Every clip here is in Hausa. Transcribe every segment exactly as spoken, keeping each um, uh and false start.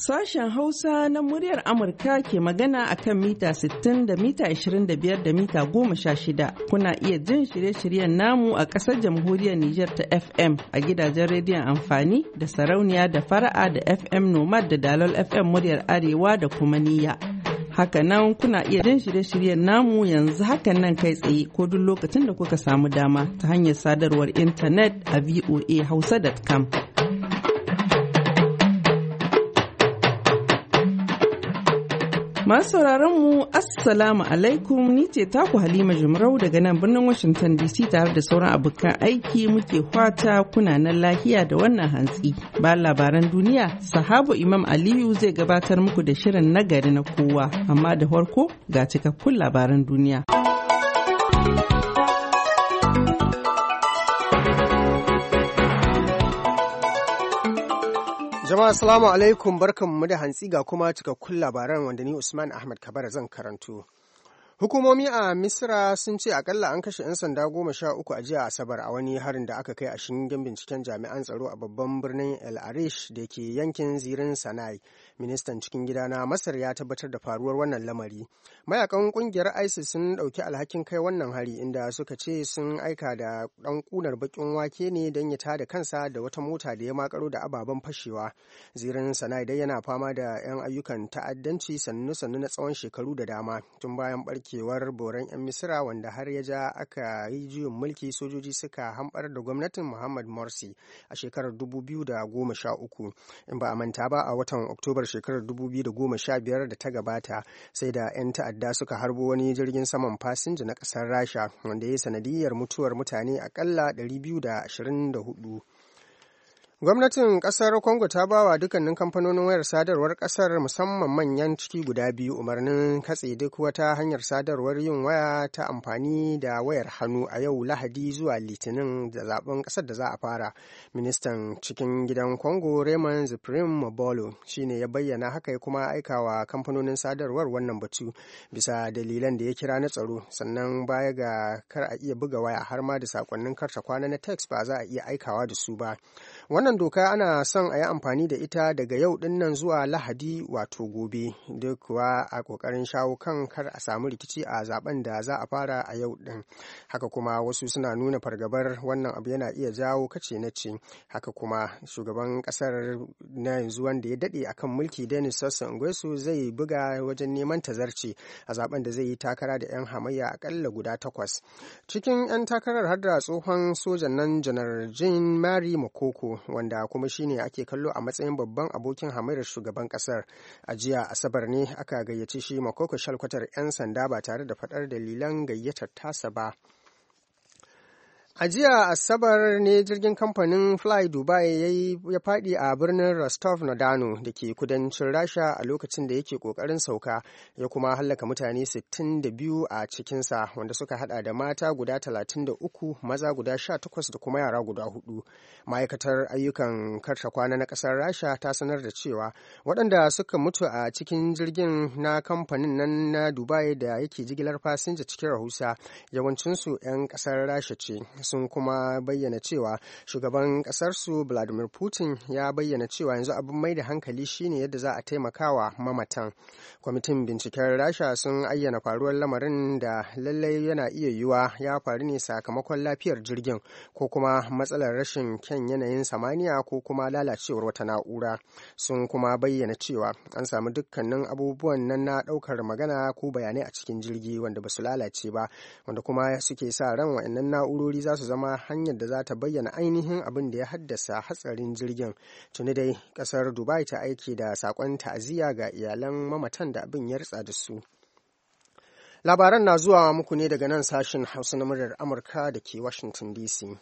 Sashen Hausa na muryar Amurka ke magana a kan mita sittin da mita ishirin da biyar da mita goma sha shida. Kuna iya jin shirye-shiryen namu a ƙasar jamhuriyar Nijar ta F M a gidajen rediyon amfani da sarauniya da fara'a da F M Nomad da Dalol F M muryar Arewa da kuma Niyya. Hakanan kuna iya jin shirye-shiryen namu yanzu hakan nan kai tsaye ko duk lokacin da kuka samu dama ta hanyar sadarwar intanet a voa hausa dot com. Masu sauraron mu Assalamu alaikum, ni ce taku Halima Jumrau daga nan birnin Washington D C tare da sauran abokan aiki muke fata kuna nan lahiya da wannan hantsi. Ba labaran duniya, Sahabu Imam Aliyu zai gabatar muku da shirin nagari na kowa, amma da farko ga cikakkun labaran duniya. Jama'a assalamu alaikum, barkanmu da hantsi ga kuma cikakkun labaran wanda ni Usman Ahmad Kabara zan karanto. Hukumomi a Misra sun ce akalla an kashe 'yan sanda goma sha uku a jiya Asabar a wani harin da aka kai a shingen binciken jami'an tsaro a babban birnin El Arish da ke yankin zirin Sinai. Ministan cikin gida na Masar ya tabbatar da faruwar wannan lamari. Mayakan kungiyar ISIS sun dauki alhakin kai wannan hari inda suka ce sun aika da dan kunar bakin wake ne don ya tada kansa da wata mota da ya makaro da ababen fashewa. Zirin Sinai dai yana fama da 'yan ayyukan ta'addanci sannu-sannu na tsawon shekaru da dama tun bayan barke kewar boran 'yan misira wanda har ya ja aka yi juyin mulki sojoji suka hambar da gwamnatin Muhammad Morsi a shekarar dubu biyu da goma sha uku. In ba a manta ba, a watan Oktobar shekarar dubu biyu da goma sha biyar da ta gabata sai da 'yan ta'adda suka harbo wani jirgin saman fasinja na ƙasar Rasha wanda ya yi sanadiyar mutuwar mutane akalla ɗari biyu da ashirin da hudu. Gwamnatin ƙasar Congo ta ba wa dukkanin kamfanonin wayar sadarwar ƙasar musamman manyan ciki guda biyu umarnin katse duk wata hanyar sadarwar yin waya ta amfani da wayar hannu a yau Lahadi zuwa Litinin da zaben ƙasar da za a fara. Ministan cikin gidan Congo Raymond Ziprim Mabolo shine ya bayyana haka ya kuma aikawa kamfanonin sadarwar wannan batu bisa dalilan da ya kira na tsaro, sannan baya ga kar a iya buga waya har ma da sakonnin karta kwana na text ba za a iya aikawa da su ba. Wannan doka ana son a yi amfani da ita daga yau din nan zuwa Lahadi wato gobe, duk kuwa a kokarin shawo kan kar a samu rikici a zaben da za a fara a yau din. Haka kuma wasu suna nuna fargabar wannan abu yana iya jawo kace na ce. Haka kuma shugaban kasar na yanzu wanda ya dade akan mulki Denis Sassou Nguesso zai buga wajen neman tazarci a zaben da zai yi takara da 'yan hamayya akalla guda takwas. Cikin 'yan takarar har da tsohon sojan nan Janar Jean Marie Makoko wanda kuma shine ake kallo a matsayin babban abokin hamayyar shugaban kasar. A jiya Asabar ne aka gayyace shi Makoko shalkwatar 'yan sanda ba tare da faɗar dalilan gayyatar tasa ba. A jiya Asabar ne jirgin kamfanin Fly Dubai ya faɗi a birnin Rostov-na-Don da ke kudancin Rasha a lokacin da yake ƙoƙarin sauka, ya kuma hallaka mutane sittin da biyu a cikinsa wanda suka hada da mata guda talatin da uku, maza guda sha takwas da kuma yara guda hudu. Ma'aikatar ayyukan karta kwana na ƙasar Rasha ta sanar da cewa waɗanda suka mutu a cikin jirgin na kamfanin nan na Dubai da yake jigilar fasinja cikin rahusa yawancinsu 'yan ƙasar Rasha ce. Sun kuma bayyana cewa shugaban kasarsu Vladimir Putin ya bayyana cewa yanzu abin mai da hankali shine yadda za a taimakawa mamatan. Kwamitin binciken Rasha sun ayyana faruwar lamarin da lallai yana iya yiwuwa ya faru ne sakamakon lafiyar jirgin ko kuma matsalar rashin kyan yanayin samaniya ko kuma lalacewar wata na'ura. Sun kuma bayyana cewa an samu dukkanin abubuwan nan na ɗaukar magana ko bayanai a cikin jirgi wanda ba su lalace ba, wanda kuma suke sa ran waɗannan na'urori za su zama hanyar da za ta bayyana ainihin abin da ya haddasa hatsarin jirgin. Tuni dai kasar Dubai ta aiki da sakon ta'aziyya ga iyalan mamatan da abin ya ritsa da su. Labaran na zuwa muku ne daga nan sashen Hausa na muryar Amurka da ke Washington D C.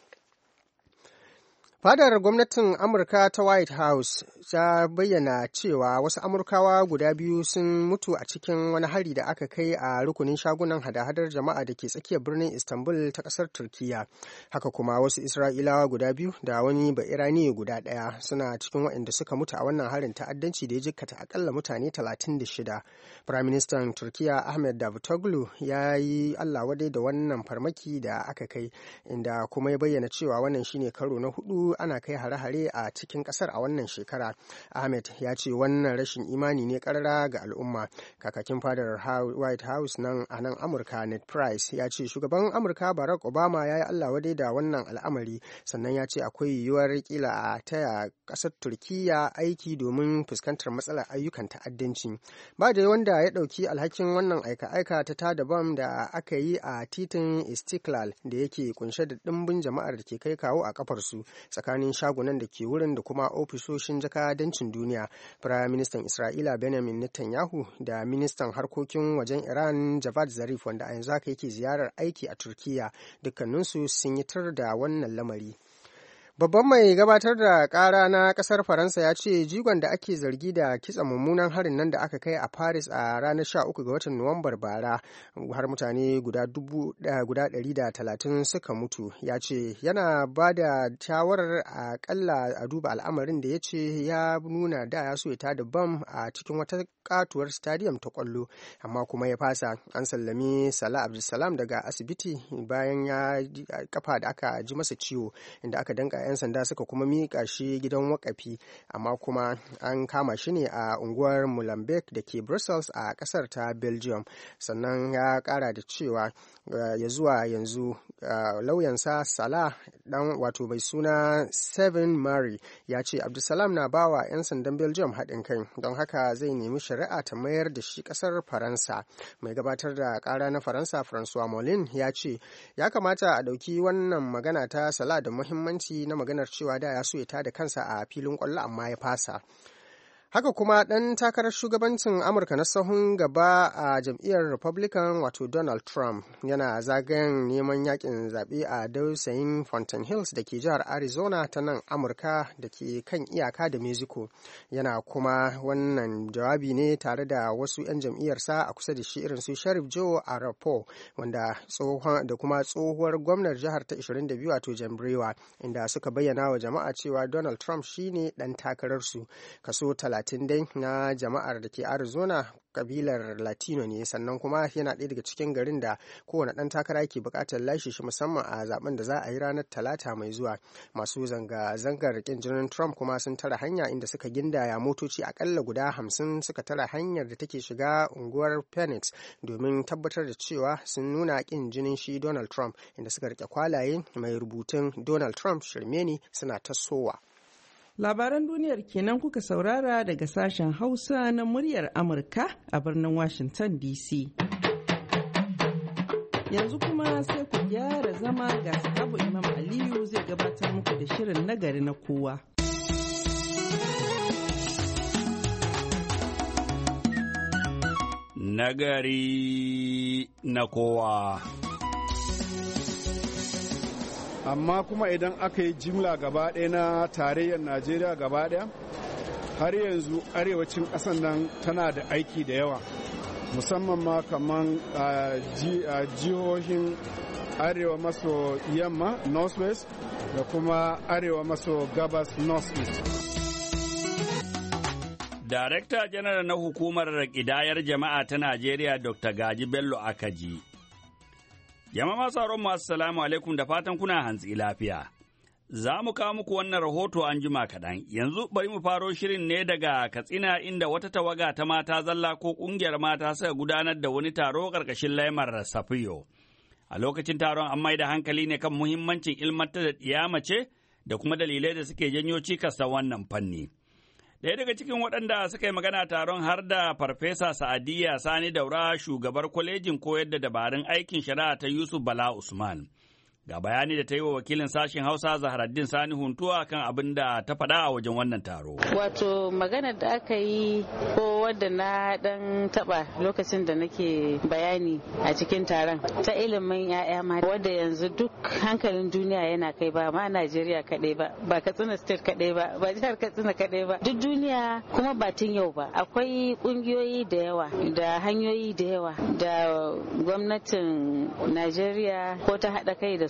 Fadar gwamnatin Amurka ta White House ta bayyana cewa wasu Amurkawa guda biyu sun mutu a cikin wani hari da aka kai a rukunin shagunan hada-hadar jama'a da ke tsakiyar birnin Istanbul ta ƙasar Turkiyya. Haka kuma wasu Isra'ilawa guda biyu da wani Ba'iraniye guda ɗaya suna cikin waɗanda suka mutu a wannan harin ta'addanci da ya jikkata akalla mutane talatin da shida. Firaministan Turkiyya Ahmed Davutoglu ya yi Allah wadai da wannan farmaki da aka kai, inda kuma ya bayyana cewa wannan shine karo na hudu hudu ana kai hare-hare a cikin kasar a wannan shekara. Ahmed ya ce wannan rashin imani ne karara ga al'umma. Kakakin fadar White House nan a nan Amurka Ned Price ya ce shugaban Amurka Barack Obama ya yi Allah wadai da wannan al'amari, sannan ya ce akwai yiwuwar kila a taya kasar Turkiyya aiki domin fuskantar matsalar ayyukan ta'addanci. Ba da wanda ya ɗauki alhakin wannan aika-aika ta tada bam da aka yi a titin Istiklal da yake kunshe da ɗimbin jama'ar da ke kai kawo a kafarsu tsakanin shagunan da ke wurin da kuma ofisoshin jakadancin duniya. Firayim Ministan Isra'ila Benjamin Netanyahu da Ministan Harkokin wajen Iran Javad Zarif, wanda a yanzu haka yake ziyarar aiki a Turkiyya, dukkaninsu sun yi tar da wannan lamari. Babban mai gabatar da ƙara na ƙasar Faransa ya ce jigon da ake zargi da kitsa mummunan harin nan da aka kai a Paris a ranar sha uku ga watan Nuwambar bara, har mutane guda ɗari da talatin suka mutu. Ya ce yana ba da shawarar aƙalla a duba al'amarin da ya ce ya nuna da ya so ya tada bam a cikin wata katuwar stadium ta kwallo, amma kuma ya fasa. An sallami Salah Abdulsalam daga asibiti bayan ya kafa da aka ji masa ciwo, inda aka danka 'yan sanda suka kuma miƙa shi gidan wakafi, amma kuma an kama shi ne a unguwar Molenbeek da ke Brussels a ƙasar ta Belgium. Sannan ya ƙara da cewa ya zuwa yanzu lauyansa Salah dan wato bai suna Seven Mari ya ce Abdulsalam na bawa 'yan sandan Belgium haɗin kai, don haka zai nemi shari'a ta mayar da shi ƙasar Faransa. Mai gabatar da ƙara na Faransa Francois Molin ya ce ya kamata a ɗauki wannan magana ta Salah da muhimmanci na maganar cewa da ya so ya tada kansa a filin ƙwallo amma ya fasa. Haka kuma ɗan takarar shugabancin Amurka na sahun gaba a jam'iyyar Republican wato Donald Trump yana zagayen neman yakin zaɓe a dausayin Fountain Hills da ke jihar Arizona ta nan Amurka da ke kan iyaka da Mexico. Yana kuma wannan jawabi ne tare da wasu 'yan jam'iyyarsa a kusa da shi irin su Sheriff Joe Arapo, wanda tsohon da kuma tsohuwar gwamnar jihar ta ashirin da biyu wato Jan Brewer, inda suka bayyana wa jama'a cewa Donald Trump shine ɗan takararsu. Kaso talatin dai na jama'ar da ke Arizona kabilar Latino ne, sannan kuma yana ɗaya daga cikin garin da kowane ɗan takara ke buƙatar lashe shi, musamman a zaben da za a yi ranar Talata mai zuwa. Masu zanga-zangar ƙin jinin Trump kuma sun tara hanya, inda suka gindaya motoci akalla guda hamsin suka tara hanyar da take shiga unguwar Phoenix domin tabbatar da cewa sun nuna ƙin jinin shi Donald Trump, inda suka rike kwalaye mai rubutun Donald Trump shirme ne suna tasowa. Labaran duniyar kenan kuka saurara daga sashen Hausa na muryar Amurka a birnin Washington D C. Yanzu kuma sai ku gyara zama ga sahabu Imam Aliyu zai gabatar muku da shirin nagari na kowa. Nagari na kowa. Amma kuma idan aka yi jimla gaba ɗaya na tarayyar Najeriya gaba ɗaya, har yanzu arewacin ƙasar nan tana da aiki da yawa, musamman ma kamar jihohin arewa maso yamma northwest da kuma arewa maso gabas northeast. Darekta Janar na Hukumar Ƙidayar Jama'a ta Najeriya Doctor Gaji Bello Akaji. Jama'a masu sauran masu salamu alaikum da fatan kuna hantsi lafiya. Za mu kawo muku wannan rahoto an jima kaɗan. Yanzu bari mu faro shirin ne daga Katsina, inda wata tawaga ta mata zalla ko ƙungiyar mata suka gudanar da wani taro ƙarƙashin laimar Safiyo. A lokacin taron an mai da hankali ne kan muhimmancin ilmantar da ɗiya mace da kuma dalilai da suke janyo cikas ta wannan fanni. Ɗaya daga cikin waɗanda suka yi magana taron har da Farfesa Sa'adiyya Sani Daura, shugabar kwalejin koyar da dabarun aikin shari'a ta Yusuf Bala Usman. Ga bayani da ta yi wa wakilin sashen Hausa Zaharaddin Sani Huntuwa kan abin da ta faɗa a wajen wannan taro. Wato maganar da aka yi ko wadda na ɗan taɓa lokacin da nake bayani a cikin taron ta ilimin 'ya'ya mata, wadda yanzu duk hankalin duniya yana kai, ba ma Najeriya kaɗai ba, ba Katsina State kaɗai ba, ba jihar Katsina kaɗai ba, duk duniya kuma ba tun yau ba. Akwai ƙungiyoyi da yawa da hanyoyi da yawa da gwamnatin Najeriya ko ta haɗa kai da su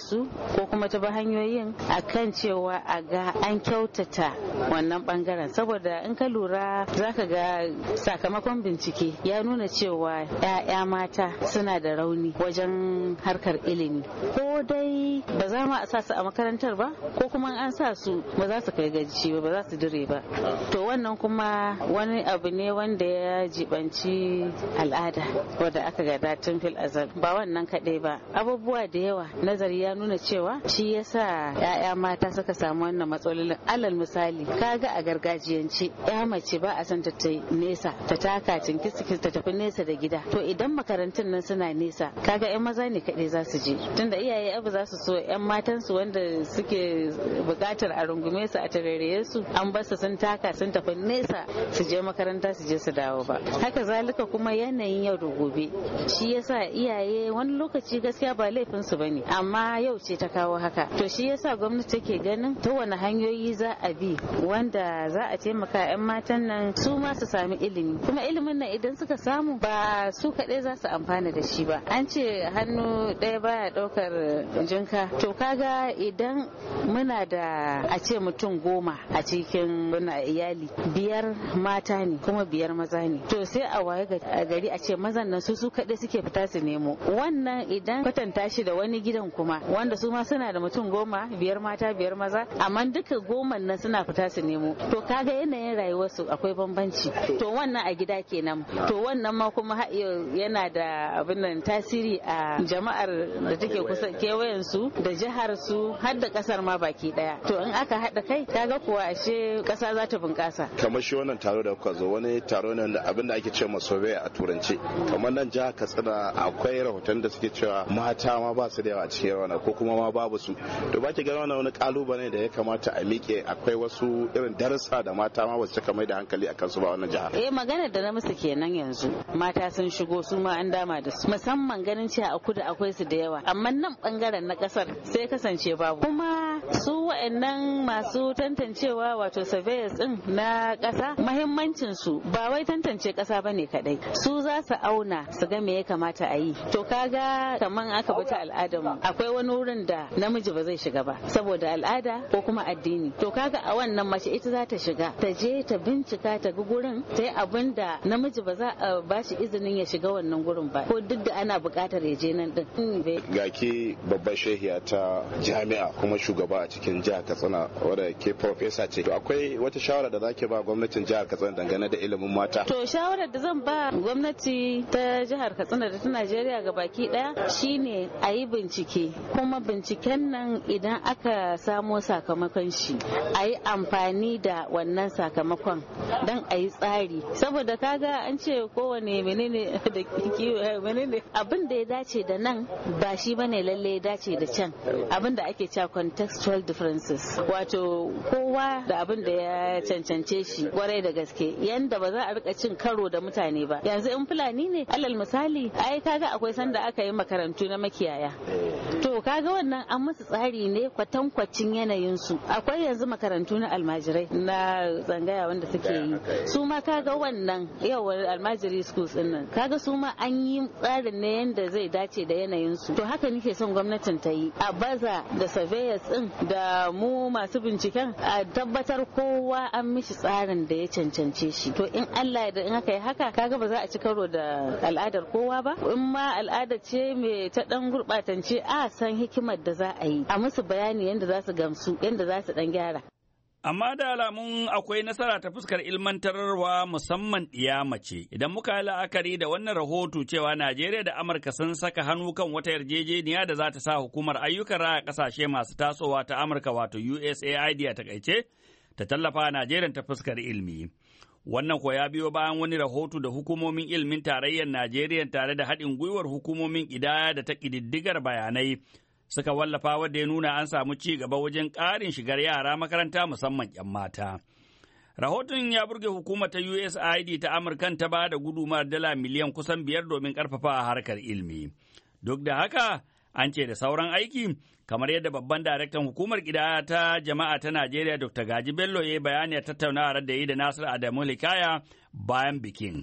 su ko kuma ta ba hanyoyin akan cewa a ga an kyautata wannan bangaren, saboda in ka lura zaka ga sakamakon bincike ya nuna cewa 'ya'ya mata suna da rauni wajen harkar ilimi, ko dai ba za mu a sa su a makarantar ba ko kuma an sa su ba za su kai gaci ba, ba za su dire ba. To wannan kuma wani abu ne wanda ya jibanci al'ada wadda aka gada tun fil azal. Ba wannan kaɗai ba, abubuwa da yawa nazari ya nuna cewa shi yasa 'ya'ya mata suka samu wannan matsalolin. Alal misali, kaga a gargajiyance ya mace ba a san ta nesa ta taka cinkis ta tafi nesa da gida. To idan makarantun nan suna nesa, kaga 'yan maza ne kaɗai za su je, tunda iyaye abu za su so 'yan matansu wanda suke buƙatar a rungume su a tareraye su an basu sun taka sun tafi nesa su je makaranta su je su dawo ba. Haka zalika kuma yanayin yau da gobe shi yasa iyaye wani lokaci gaskiya ba laifin su bane, amma yau ce ta kawo haka. To shi yasa gwamnati take ganin ta wani hanyoyi za a bi wanda za a taimaka 'yan matan nan su ma su sami ilimi, kuma ilimin nan idan suka samu ba su kaɗai za su amfana da shi ba. An ce hannu ɗaya baya ɗaukar jinka. To kaga idan muna da a ce mutum goma a cikin wani iyali, biyar mata ne kuma biyar maza ne, to sai a waye gari a ce mazan nan su su kaɗai suke fita su nemo. Wannan idan kwatanta shi da wani gidan kuma wanda su ma suna da mutum goma, biyar mata biyar maza, amma duka goman nan suna fita su nemo, to kaga yanayin rayuwarsu akwai bambanci. To wannan a gida kenan. To wannan ma kuma yana da abin nan tasiri a jama'ar da take kusa kewayen su da jihar su har da kasar ma baki daya. To in aka haɗa kai kaga kuwa ashe kasa za ta bunƙasa. Kamar shi wannan taro da kuka zo, wani taro ne da abin da ake cewa survey a turance. Kamar nan jihar Katsina akwai rahoton da suke cewa mata ma ba su da yawa a cikin rawana ko kuma ma babu su. To ba ki ga wannan wani kalubale da ya kamata a miƙe, akwai wasu irin darussa da mata ma ba su cika mai da hankali akan su ba wannan jihar. Eh, magana da na musu kenan yanzu. Mata sun shigo su ma an dama da su. Musamman ganin cewa a kudu akwai su da yawa. Amma nan bangaren na kasar sai kasance babu. Kuma su wa'annan masu tantancewa wato surveyors din na kasa, mahimmancin su ba wai tantance kasa bane kadai. Su za su auna su ga me ya kamata a yi. To kaga kaman aka bi ta al'adar mu, akwai wani wurin da namiji ba zai shiga ba saboda al'ada ko kuma addini. To kaga a wannan mace ita za ta shiga, ta je ta bincika ta ga gurin, ta yi abin da namiji ba za a ba shi izinin ya shiga wannan gurin ba, ko duk da ana buƙatar ya je nan din. Ga ke babbar shehiya ta jami'a kuma shugaba a cikin jihar Katsina wadda ke professor ce, to akwai wata shawara da zake ba gwamnatin jihar Katsina dangane da ilimin mata? To shawarar da zan ba gwamnati ta jihar Katsina da ta Najeriya ga baki daya shine a yi bincike, kuma binciken nan idan aka samo sakamakon shi a yi amfani da wannan sakamakon don a yi tsari, saboda kaga an ce kowane menene da kiwo menene abin da ya dace da nan ba shi bane lalle ya dace da can, abin da ake cewa contextual differences, wato kowa da abin da ya cancance shi kwarai da gaske, yanda ba za a rika cin karo da mutane ba. Yanzu in Fulani ne alal misali, ai kaga akwai sanda aka yi makarantu na makiyaya, to kaga wannan an musu tsari ne kwatankwacin yanayin su. Akwai yanzu makarantu na almajirai na tsangaya wanda suke yi, su ma kaga wannan yawan almajiri schools din nan kaga su ma an yi tsarin ne yanda zai dace da yanayin su. To haka nake son gwamnatin ta yi, a baza da surveyors din da mu masu binciken a tabbatar kowa an mishi tsarin da ya cancance shi. To in Allah ya da in aka yi haka kaga ba za a ci karo da al'adar kowa ba. In ma al'ada ce mai ta dan gurbatance a san hikimar da za a yi, a musu bayani yanda za su gamsu, yanda za su dan gyara. Amma da alamun akwai nasara ta fuskar ilmantarwa musamman ɗiya mace. Idan muka yi la'akari da wannan rahoto cewa Najeriya da Amurka sun saka hannu kan wata yarjejeniya da za ta sa hukumar ayyukan raya ƙasashe masu tasowa ta Amurka wato U S A I D a takaice ta tallafa Najeriya ta fuskar ilmi. Wannan ko ya biyo bayan wani rahoto da hukumomin ilimin tarayyar Najeriya tare da haɗin gwiwar hukumomin ƙidaya da ta ƙididdigar bayanai suka wallafa wadda ya nuna an samu ci gaba wajen ƙarin shigar yara makaranta musamman 'yan mata. Rahoton ya burge hukumar ta U S A I D ta Amurkan ta ba da gudumar dala miliyan kusan biyar domin ƙarfafa harkar ilmi. Duk da haka, an ce da sauran aiki, kamar yadda babban daraktan hukumar ƙidaya ta jama'a ta Najeriya Doctor Gaji Bello ya yi bayani a tattaunawar da yi da Nasir Adamu Likaya bayan bikin.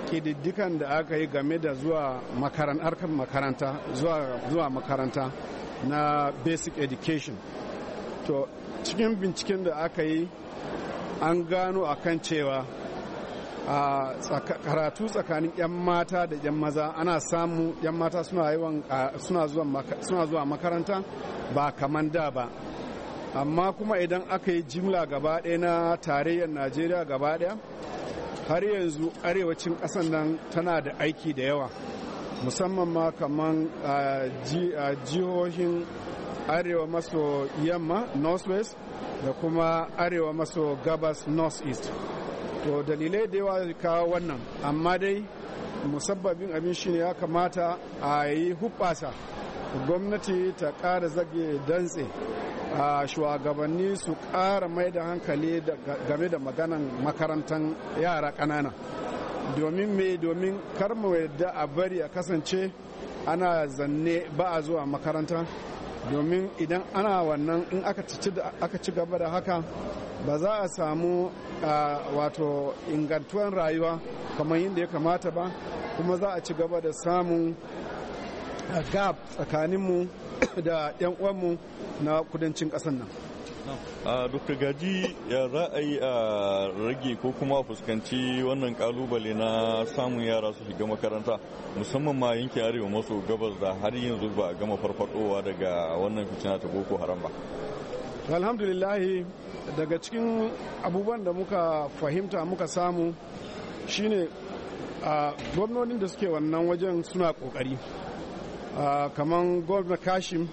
Ƙididdikan da aka yi game da zuwa harkar makaranta zuwa makaranta na basic education. To cikin binciken da aka yi an gano akan cewa a karatu tsakanin 'yan mata da 'yan maza ana samu 'yan mata suna yawan suna zuwa makaranta ba kaman da ba, amma kuma idan aka yi jimla gaba ɗaya na tarayyar najeriya gaba ɗaya har yanzu arewacin ƙasar nan tana da aiki da yawa, musamman ma kaman jihohin arewa maso yamma northwest da kuma arewa maso gabas northeast. To dalilai da yawa kawo wannan, amma dai musabbabin abin shine ya kamata a yi hubbasa, gwamnati ta ƙara zage dantse, a shugabanni su ƙara mai da hankali game da maganan makarantar yara ƙanana, domin me domin kar mu yadda a bari a kasance ana zanne ba a zuwa makaranta, domin idan ana wannan in aka ci gaba da haka ba za a samu wato ingantuwan rayuwa kamar yadda ya kamata ba, kuma za a ci gaba da samun gap tsakaninmu da 'yan uwanmu na kudancin ƙasar nan. a Dokta Gaji, ya za a yi a rage ko kuma fuskanci wannan kalubale na samun yara su shiga makaranta, musamman ma yankin arewa maso gabas da har yanzu ba a gama farfadowa daga wannan fitina ta Boko Haram ba? Alhamdulillahi, daga cikin abubuwan da muka fahimta muka samu shine a gwamnonin da suke wannan wajen suna kokari, kamar gwamna Kashim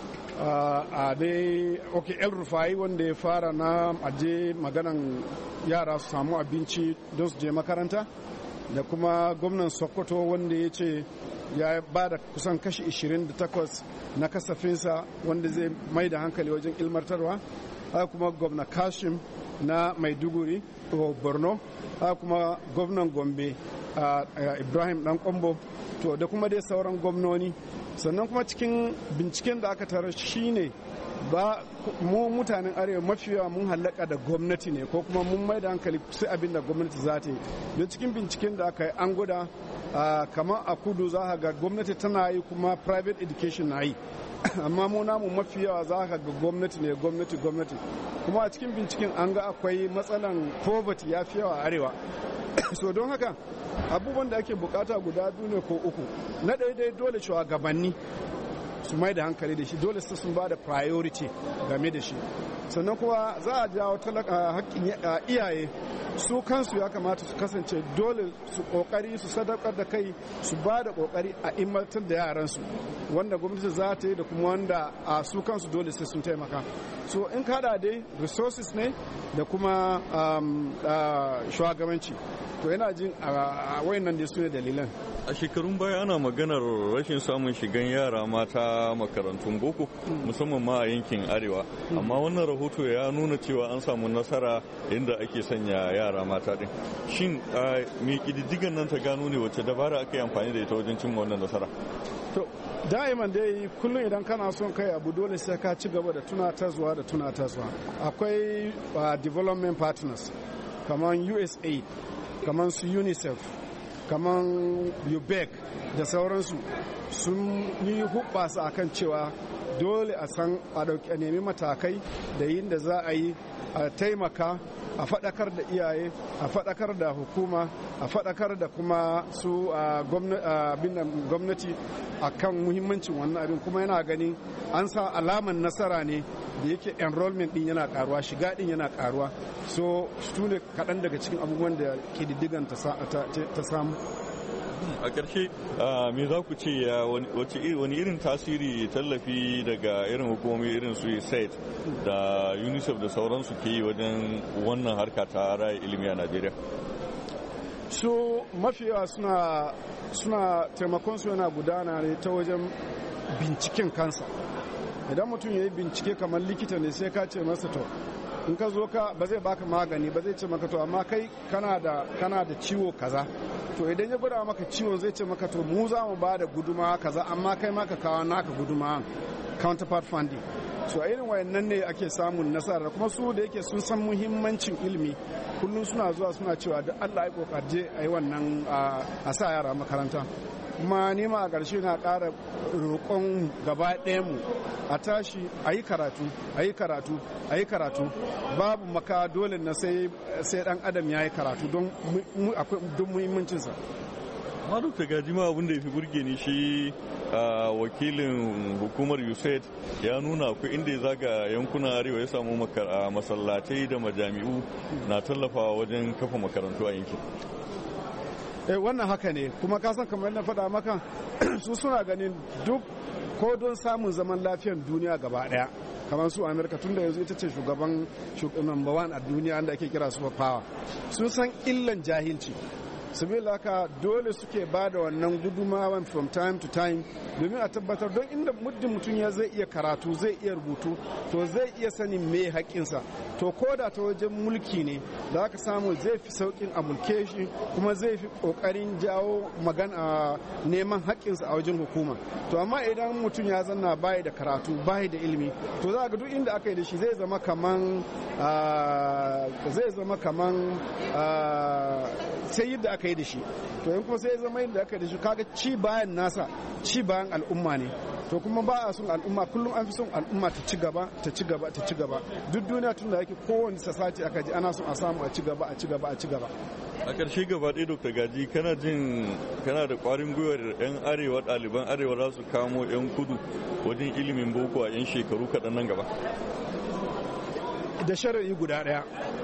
a dai ok El Rufai wanda ya fara na aje maganan yara su samu abinci don su je makaranta, da kuma gwamnan Sokoto wanda ya ce ya ba da kusan kashi ishirin da takwas na kasafinsa wanda zai mai da hankali wajen ilmantarwa, haka kuma gwamna Kashim na Maiduguri Borno, haka kuma gwamnan Gombe Ibrahim Dan Kombo, to da kuma dai sauran gwamnoni. Sannan kuma cikin binciken da aka tarar shine ba mu mutanen arewa mafi yawa mun hallaka da gwamnati ne, ko kuma mun mai da hankali sai abin da gwamnati za ta yi. Don cikin binciken da aka yi an gwada kamar a kudu za ga gwamnati tana yi kuma private education na yi, amma mu namu mafi yawa za ka ga gwamnati ne gwamnati gwamnati. Kuma a cikin binciken an ga akwai matsalan poverty ya fi yawa a arewa. So don haka abubuwan da ake bukata guda biyu ne ko uku. Na daidai dole shugabanni su mai da hankali da shi, dole su sun ba da priority game da shi. Sannan kuma za a jawo haƙƙin iyaye su kansu ya kamata su kasance dole su kokari su sadaukar da kai, su ba da kokari a ilmantar da yaransu, wanda gwamnati za ta yi da kuma wanda a su kansu dole sai sun taimaka. So in kada dai resources ne da kuma shugabanci, to yana jin a wayannan da su ne dalilan. A shekarun baya ana maganar rashin samun shigan yara mata makarantun boko, musamman ma a yankin arewa, amma wannan rahoto ya nuna cewa an samu nasara inda ake sanya yara mata din. Shin me kididdigan nan ta gano ne wacce dabara aka yi amfani da ita wajen cimma wannan nasara? To da'iman dai kullum idan kana son kai abu dole sai ka ci gaba da tunatarwa da tunatarwa. Akwai development partners kamar U S A I D, kamar su UNICEF, kamar U B E C da sauransu, sun yi hubbasa akan cewa dole a san a dauki a nemi matakai da yin da za a yi a taimaka, a faɗakar da iyaye, a faɗakar da hukuma, a faɗakar da kuma su gwamnati a kan muhimmancin wannan abin. Kuma yana ganin an sa alaman nasara ne da yake enrollment din yana karuwa, shiga din yana karuwa. So su ne kaɗan daga cikin abubuwan da ƙididdigan ta samu. A ƙarshe me za ku ce wani irin tasiri tallafi daga irin hukumomi irin su U S A I D da UNICEF da sauransu ke yi wajen wannan harka ta raya ilimi a Najeriya? Su mafi yawa suna suna taimakon su yana gudana ne ta wajen binciken kansa. Idan mutum ya yi bincike kamar likita ne sai ka ce masa to in ka zo ka ba zai baka magani ba, zai ce maka to amma kai kana da kana da ciwo kaza, to idan ya gwada maka ciwon zai ce maka to mu za mu ba da guduma kaza, amma kai ma ka kawo naka guduma, counterpart funding. So a irin wayannan ne ake samun nasara, kuma su da yake sun san muhimmancin ilimi kullum suna zuwa suna cewa da Allah ya kokarje a yi wannan a sa yara makaranta. kuma nima a ƙarshe na ƙara roƙon gaba mu a tashi a yi karatu a yi karatu a yi karatu babu maka dole na sai ɗan adam ya yi karatu don muhimmancinsa. Maru ta gaji ma abin da ya fi burge ni shi a wakilin hukumar U S A I D ya nuna akwai inda ya zaga yankunan arewa ya samu masallatai da majami'u na tallafawa wajen kafa makarantu a yankin. Eh wannan haka ne kuma ka san kamar na faɗa maka su suna ganin duk ko don samun zaman lafiyar duniya gaba ɗaya kamar su Amerika tun da yanzu ita ce shugaban number one a duniya da ake kira super power sun san illan jahilci sabila haka dole suke ba da wannan gudumawan from time to time domin a tabbatar don inda muddin mutum ya zai iya karatu zai iya rubutu to zai iya sanin me haƙƙinsa to ko da ta wajen mulki ne da aka samu zai fi sauƙin a mulke shi kuma zai fi ƙoƙarin jawo magana neman haƙƙinsa a wajen hukuma to amma idan mutum ya zanna bayi da karatu bayi da ilimi to za ga duk inda aka yi da shi zai zama kaman zai zama kaman sai yadda aka yi da shi to in kuma sai zama yadda aka yi da shi kaga ci bayan nasa ci bayan al'umma ne to kuma ba a son al'umma kullum an fi son al'umma ta ci gaba ta ci gaba ta ci gaba duk duniya tun da yake kowane sasace aka ji ana son a samu a ci gaba a ci gaba a ci gaba a ƙarshe gaba ɗaya Dr. Gaji kana jin kana da ƙwarin gwiwar 'yan arewa ɗaliban arewa za su kamo 'yan kudu wajen ilimin boko a 'yan shekaru kaɗan nan gaba da shari'i guda ɗaya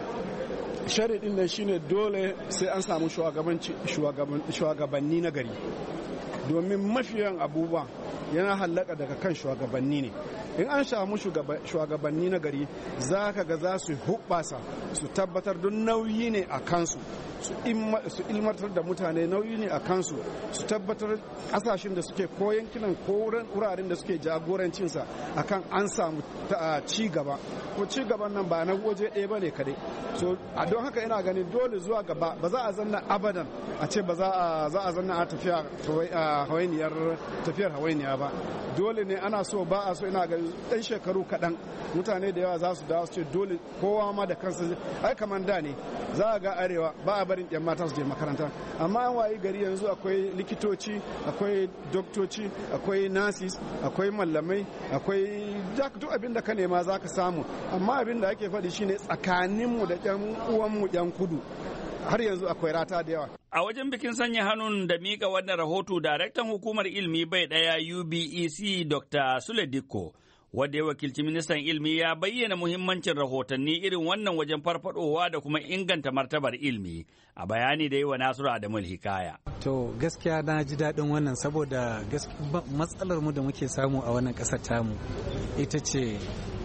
sharaɗin nan shine dole sai an samu shugabanni na gari domin mafiyan abubuwa yana hallaka daga kan shugabanni ne in an samu shugabanni na gari za ka ga za su hubbasa su tabbatar don nauyi ne a kansu su ilmantar da mutane nauyi ne a kansu su tabbatar kasashen da suke ko yankinan ko wuraren da suke jagorancinsa akan an samu ci gaba ko ci gaban nan ba na waje ɗaya ba ne kadai so a don haka ina ganin dole zuwa gaba ba za a zanna abadan a ce ba za a zanna a tafiya hawainiyar tafiyar hawainiya ba dole ne ana so ba a so ina ganin ɗan shekaru kaɗan mutane da yawa za su dawo su ce dole kowa ma da kansa ai kamar da ne za a ga arewa ba a barin yan mata su je makaranta amma an wayi gari yanzu akwai likitoci akwai doktoci akwai nurses akwai mallamai akwai duk abin da ka nema za ka samu amma abin da ake faɗi shine tsakaninmu da yan uwanmu yan kudu har yanzu akwai rata da yawa. A wajen bikin sanya hannun da mika wannan rahoto, daraktan hukumar ilimi bai ɗaya U B E C Doctor Sule Dikko, wanda ya wakilci ministan ilimi ya bayyana muhimmancin rahotanni irin wannan wajen farfadowa da kuma inganta martabar ilimi a bayani da yi wa Nasiru Adamu Hikaya. To gaskiya na ji daɗin wannan saboda matsalar mu da muke samu a wannan ƙasar tamu ita ce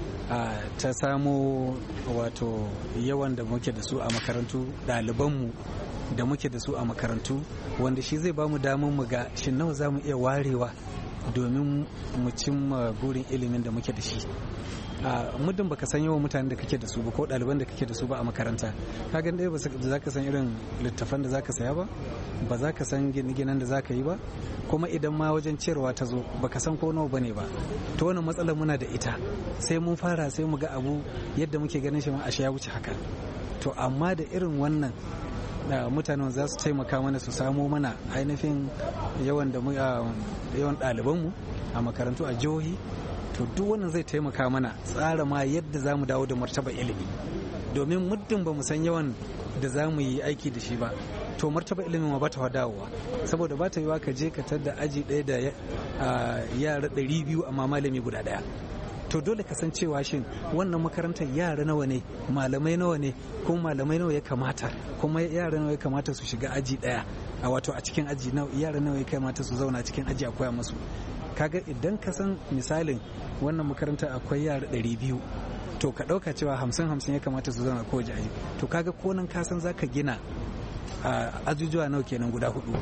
ta samo wato yawan da muke da su a makarantu ɗalibanmu da muke da su a makarantu wanda shi zai ba mu damar mu ga shin nawa za mu iya warewa domin mu cimma burin ilimin da muke da shi a muddin baka san yawan mutanen da kake da su ba ko ɗaliban da kake da su ba a makaranta ka ga ɗaya ba za ka san irin littafan da za ka saya ba ba za ka san gine-ginen da za ka yi ba kuma idan ma wajen ciyarwa ta zo baka san ko nawa bane ba to wannan matsalar muna da ita sai mun fara sai mu ga abu yadda muke ganin shi ma ashe ya wuce haka to amma da irin wannan da mutanen za su taimaka mana su samo mana ainihin yawan da yawan ɗalibanmu a makarantu a jihohi to duk wannan zai taimaka mana tsara ma yadda za mu dawo da martaba ilimi domin muddin ba mu san yawan da za mu yi aiki da shi ba to martaba ilimin ma ba ta dawowa saboda ba ta yiwa ka je ka tar da aji ɗaya da yara ɗari biyu amma malami guda ɗaya to dole ka san cewa shin wannan makarantar yara nawa ne malamai nawa ne kuma malamai nawa ya kamata kuma yara nawa ya kamata su shiga aji ɗaya a wato a cikin aji yara nawa ya kamata su zauna cikin aji a koya musu kaga idan ka san misalin wannan makarantar akwai yara ɗari biyu to ka ɗauka cewa hamsin hamsin ya kamata su zauna kowace aji to kaga ko nan ka san za ka gina ajujuwa nawa kenan guda hudu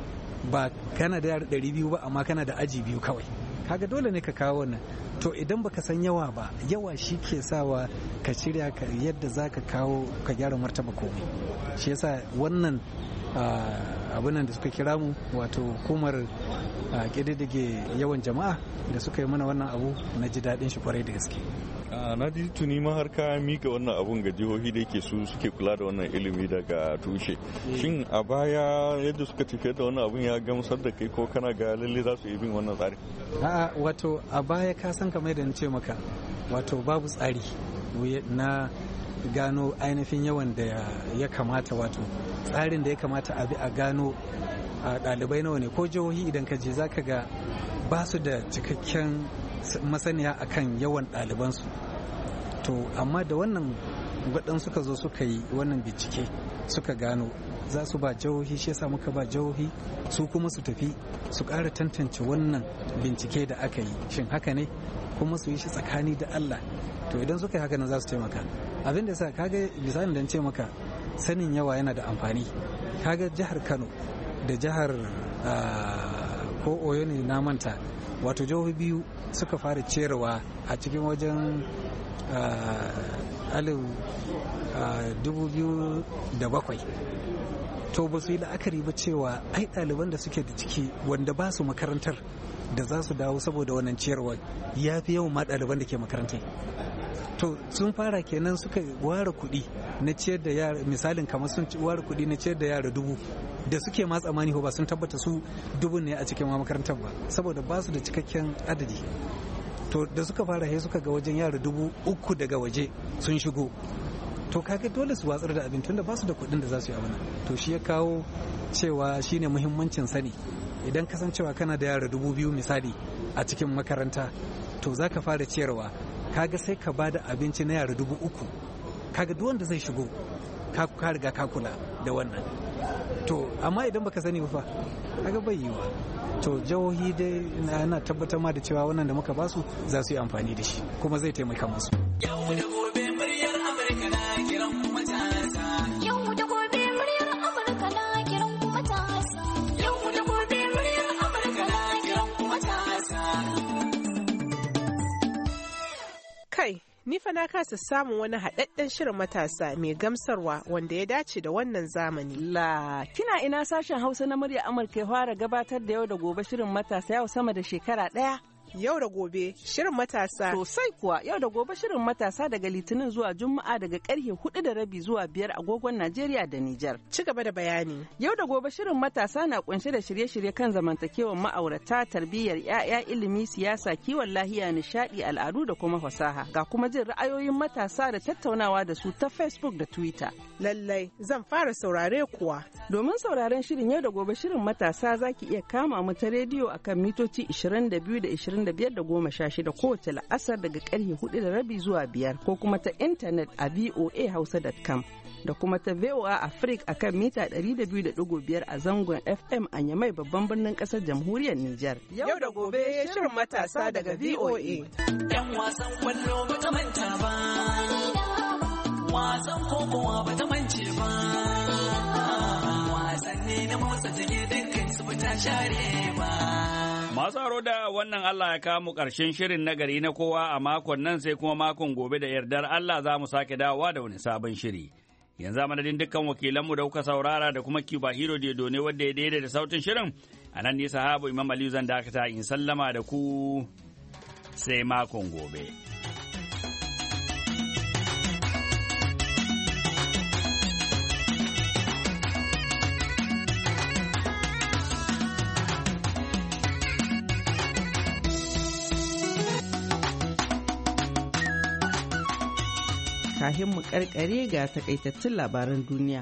ba kana da yara ɗari biyu ba amma kana da aji biyu kawai kaga dole ne ka kawo wannan to idan baka san yawa ba yawa shi ke sawa ka shirya ka yadda za ka kawo ka gyara martaba komai shi yasa wannan abin da suka kira mu wato hukumar a ƙididdige yawan jama'a da suka yi mana wannan abu na ji daɗin shi kwarai da gaske. na ji tuni ma har ka mika wannan abun ga jihohi da yake su suke kula da wannan ilimi daga tushe. Shin a baya yadda suka tafiyar da wannan abun ya gamsar da kai ko kana ga lalle za su yi bin wannan tsari? A'a wato a baya ka san kamar da na ce maka wato babu tsari na gano ainihin yawan da ya kamata wato tsarin da ya kamata a bi a gano a ɗalibai nawa ne ko jihohi idan ka je zaka ga ba su da cikakken masaniya akan yawan ɗalibansu. To amma da wannan gwadan suka zo suka yi wannan bincike suka gano za su ba jihohi, shi yasa muka ba jihohi su kuma su tafi su ƙara tantance wannan bincike da aka yi shin haka ne kuma su yi shi tsakani da Allah. To idan suka yi haka nan za su taimaka. Abin da sa kaga bisanin da ce maka sanin yawa yana da amfani. Kaga jihar Kano da jihar ko Oyo ne na manta, wato jihohi biyu suka fara cerewa a cikin wajen alif dubu biyu da bakwai. To ba su yi la'akari ba cewa ai ɗaliban da suke da ciki wanda ba su makarantar da za su dawo saboda wannan ciyarwa ya fi yawan ma ɗaliban da ke makarantar. To sun fara kenan suka ware kuɗi na ciyar da yara, misalin kamar sun ware kuɗi na ciyar da yara dubu da suke ma tsammani ba sun tabbata su dubu ne a cikin makarantar ba saboda ba su da cikakken adadi. To da suka fara he suka ga wajen yara dubu uku daga waje sun shigo. To kaga dole su watsar da abin tunda ba su da kuɗin da za su yi abin. To shi ya kawo cewa shine muhimmancin sani. Idan kasancewa kana da yara dubu biyu misali a cikin makaranta to za ka fara ciyarwa, kaga sai ka bada abinci na yara dubu uku, kaga duk wanda zai shigo ka riga ka kula da wannan. To amma idan baka sani ba fa kaga bai yiwa. To jihohi dai na tabbatar ma da cewa wannan da muka basu za su yi amfani da shi kuma zai taimaka musu. Yau da gobe muryar Amurka na kiran kuma matasa. Yau da gobe muryar Amurka na kiran kuma matasa. Yau da gobe muryar Amurka na kiran kuma matasa. Kai, ni fa na kasa samun wani haɗaɗɗen shirin matasa mai gamsarwa wanda ya dace da wannan zamani. La, kina ina sashen Hausa na murya Amurka ya fara gabatar da yau da gobe shirin matasa yau sama da shekara ɗaya. Yau da gobe shirin matasa. Sosai kuwa yau da gobe shirin matasa daga Litinin zuwa Juma'a daga karfe hudu da rabi zuwa biyar agogon Najeriya da Nijar. Ci gaba da bayani. Yau da gobe shirin matasa na kunshe da shirye-shirye kan zamantakewar ma'aurata, tarbiyyar 'ya'ya, ilimi, siyasa, kiwon lahiya, nishadi, al'adu da kuma fasaha. Ga kuma jin ra'ayoyin matasa da tattaunawa da su ta Facebook da Twitter. Lallai zan fara saurare kuwa. Domin sauraren shirin yau da gobe shirin matasa zaki iya kama mu ta rediyo akan mitoci ishirin da biyu da ishirin da biyar da goma sha shida kowace la'asar daga karfe hudu da rabi zuwa biyar ko kuma ta intanet a voa hausa dot com da kuma ta V O A Africa akan mita ɗari da biyu da ɗigo biyar a zangon F M a Yamai babban birnin ƙasar jamhuriyar Nijar. Yau da gobe shirin matasa daga V O A. Yan wasan kwallo ba ta manta ba, wasan kokowa ba ta mance ba, wasanni na motsa jiki dukkan su ba ta share ba. Masu haro da wannan Allah ya kawo mu ƙarshen shirin nagari na kowa a makon nan sai kuma makon gobe da yardar Allah za mu sake dawowa da wani sabon shiri. Yanzu a madadin dukkan wakilanmu da kuka saurara da kuma Kiba Hiro Dedo ne wadda ya daidai da sautin shirin, a nan ne sahabu Imam Aliyu zan dakata in sallama da ku sai makon gobe. Kahin mu karkare ga takaitattun labaran duniya.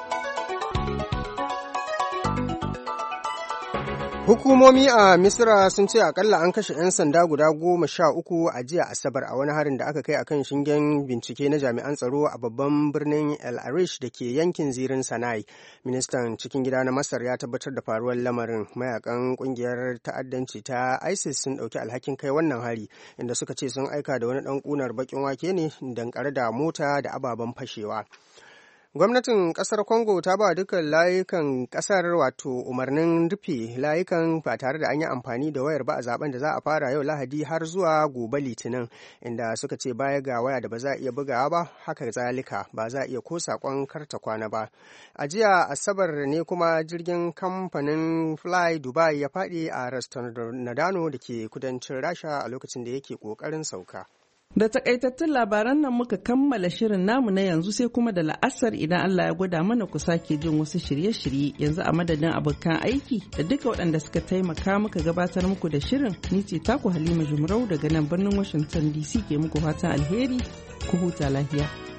Hukumomi a Misra sun ce akalla an kashe 'yan sanda guda goma sha uku a jiya Asabar a wani harin da aka kai akan shingen bincike na jami'an tsaro a babban birnin El Arish da ke yankin zirin Sinai. Ministan cikin gida na Masar ya tabbatar da faruwar lamarin. Mayakan kungiyar ta'addanci ta ISIS sun ɗauki alhakin kai wannan hari, inda suka ce sun aika da wani ɗan ƙunar baƙin wake ne dankare da mota da ababen fashewa. Gwamnatin kasar Congo ta ba dukkan layukan kasar wato umarnin rufe layukan ba tare da an yi amfani da wayar ba a zaben da za a fara yau Lahadi har zuwa gobe Litinin, inda suka ce baya ga waya da ba za a iya bugawa ba, haka zalika ba za a iya ko sakon karta kwana ba. A jiya Asabar ne kuma jirgin kamfanin Fly Dubai ya faɗi a Rostov-na-Don da ke kudancin Rasha a lokacin da yake ƙoƙarin sauka. Da takaitattun labaran nan muka kammala shirin namu na yanzu, sai kuma da la'asar idan Allah ya gwada mana ku sake jin wasu shirye-shirye. Yanzu a madadin abokan aiki da duka waɗanda suka taimaka muka gabatar muku da shirin, ni ce taku Halima Jumrau daga nan birnin Washington D C ke muku fatan alheri, ku huta lafiya.